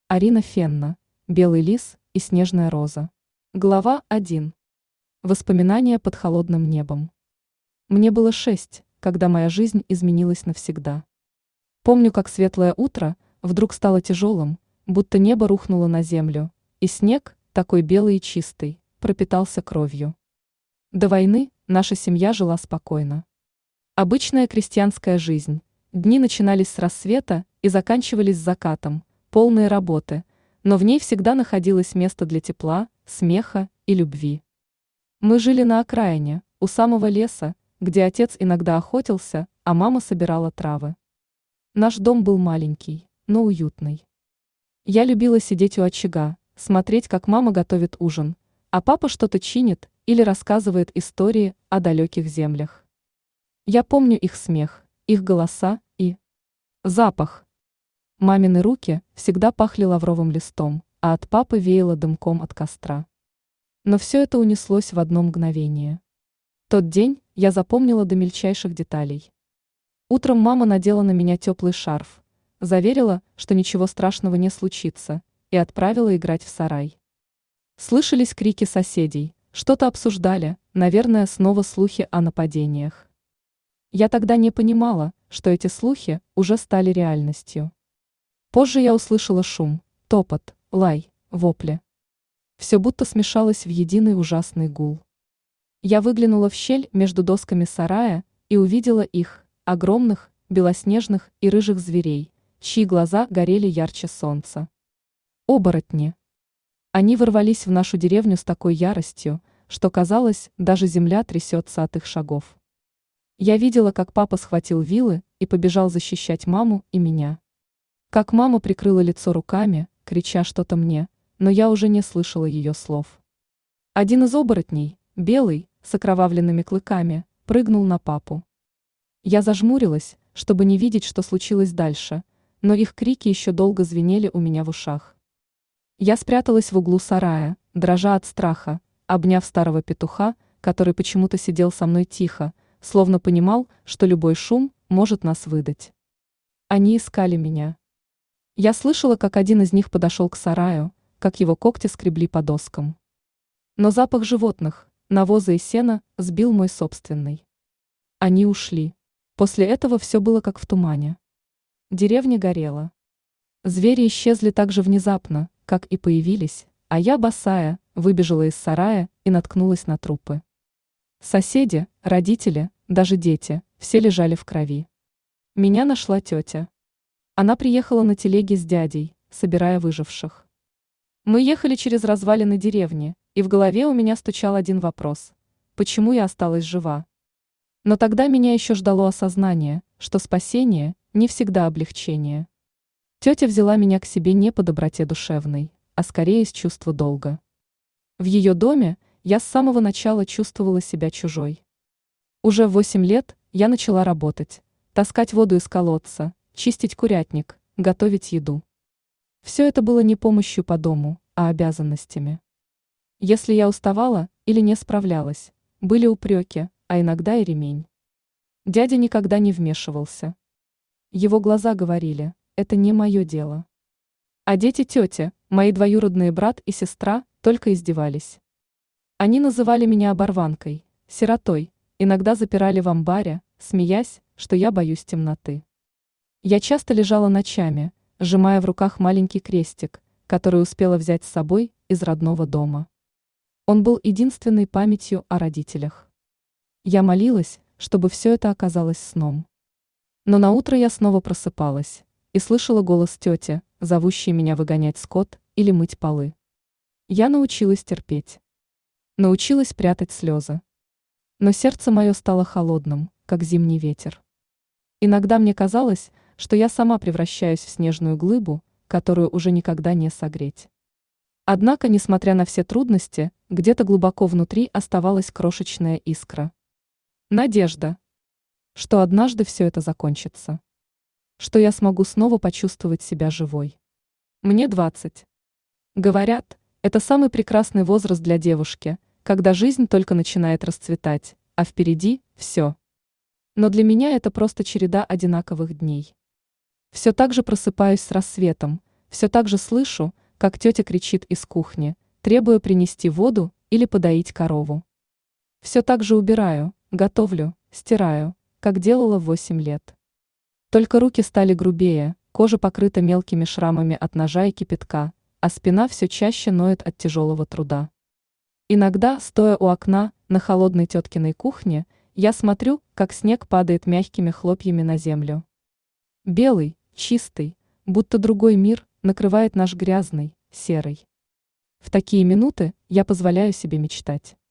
Арина Фенна, «Белый лис и снежная роза». Глава 1. Воспоминания под холодным небом. Мне было 6, когда моя жизнь изменилась навсегда. Помню, как светлое утро вдруг стало тяжелым, будто небо рухнуло на землю, и снег, такой белый и чистый, пропитался кровью. До войны наша семья жила спокойно. Обычная крестьянская жизнь. Дни начинались с рассвета и заканчивались закатом, полные работы, но в ней всегда находилось место для тепла, смеха и любви. Мы жили на окраине, у самого леса, где отец иногда охотился, а мама собирала травы. Наш дом был маленький, но уютный. Я любила сидеть у очага, смотреть, как мама готовит ужин, а папа что-то чинит или рассказывает истории о далеких землях. Я помню их смех, их голоса и запах. Мамины руки всегда пахли лавровым листом, а от папы веяло дымком от костра. Но все это унеслось в одно мгновение. Тот день я запомнила до мельчайших деталей. Утром мама надела на меня теплый шарф, заверила, что ничего страшного не случится, и отправила играть в сарай. Слышались крики соседей, что-то обсуждали, наверное, снова слухи о нападениях. Я тогда не понимала, что эти слухи уже стали реальностью. Позже я услышала шум, топот, лай, вопли. Все будто смешалось в единый ужасный гул. Я выглянула в щель между досками сарая и увидела их, огромных, белоснежных и рыжих зверей, чьи глаза горели ярче солнца. Оборотни. Они ворвались в нашу деревню с такой яростью, что казалось, даже земля трясется от их шагов. Я видела, как папа схватил вилы и побежал защищать маму и меня. Как мама прикрыла лицо руками, крича что-то мне, но я уже не слышала ее слов. Один из оборотней, белый, с окровавленными клыками, прыгнул на папу. Я зажмурилась, чтобы не видеть, что случилось дальше, но их крики еще долго звенели у меня в ушах. Я спряталась в углу сарая, дрожа от страха, обняв старого петуха, который почему-то сидел со мной тихо, словно понимал, что любой шум может нас выдать. Они искали меня. Я слышала, как один из них подошел к сараю, как его когти скребли по доскам. Но запах животных, навоза и сена сбил мой собственный. Они ушли. После этого все было как в тумане. Деревня горела. Звери исчезли так же внезапно, как и появились, а я, босая, выбежала из сарая и наткнулась на трупы. Соседи, родители, даже дети, все лежали в крови. Меня нашла тетя. Она приехала на телеге с дядей, собирая выживших. Мы ехали через развалины деревни, и в голове у меня стучал один вопрос: почему я осталась жива? Но тогда меня еще ждало осознание, что спасение не всегда облегчение. Тетя взяла меня к себе не по доброте душевной, а скорее из чувства долга. В ее доме я с самого начала чувствовала себя чужой. Уже в 8 лет я начала работать, таскать воду из колодца, чистить курятник, готовить еду. Все это было не помощью по дому, а обязанностями. Если я уставала или не справлялась, были упреки, а иногда и ремень. Дядя никогда не вмешивался. Его глаза говорили: это не мое дело. А дети тети, мои двоюродные брат и сестра, только издевались. Они называли меня оборванкой, сиротой, иногда запирали в амбаре, смеясь, что я боюсь темноты. Я часто лежала ночами, сжимая в руках маленький крестик, который успела взять с собой из родного дома. Он был единственной памятью о родителях. Я молилась, чтобы все это оказалось сном. Но наутро я снова просыпалась и слышала голос тети, зовущей меня выгонять скот или мыть полы. Я научилась терпеть. Научилась прятать слезы. Но сердце мое стало холодным, как зимний ветер. Иногда мне казалось, что я сама превращаюсь в снежную глыбу, которую уже никогда не согреть. Однако, несмотря на все трудности, где-то глубоко внутри оставалась крошечная искра. Надежда, что однажды все это закончится. Что я смогу снова почувствовать себя живой. Мне 20. Говорят, это самый прекрасный возраст для девушки, когда жизнь только начинает расцветать, а впереди все. Но для меня это просто череда одинаковых дней. Все так же просыпаюсь с рассветом, все так же слышу, как тетя кричит из кухни, требуя принести воду или подоить корову. Все так же убираю, готовлю, стираю, как делала в 8 лет. Только руки стали грубее, кожа покрыта мелкими шрамами от ножа и кипятка, а спина все чаще ноет от тяжелого труда. Иногда, стоя у окна на холодной теткиной кухне, я смотрю, как снег падает мягкими хлопьями на землю. Белый, чистый, будто другой мир, накрывает наш грязный, серый. В такие минуты я позволяю себе мечтать.